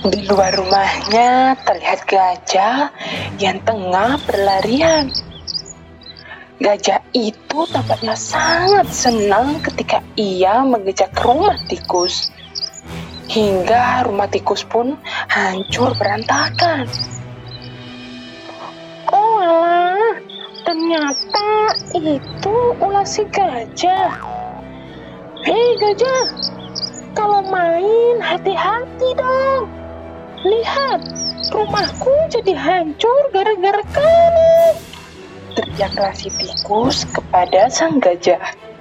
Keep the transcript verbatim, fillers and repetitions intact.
Di luar rumahnya terlihat gajah yang tengah berlarian. Gajah itu tampaknya sangat senang ketika ia mengejar rumah tikus. Hingga rumah tikus pun hancur berantakan. Oh alah, ternyata itu ulah si gajah. Hei gajah, kalau main hati-hati dong. Lihat, rumahku jadi hancur gara-gara kamu. Teriaklah si tikus kepada sang gajah.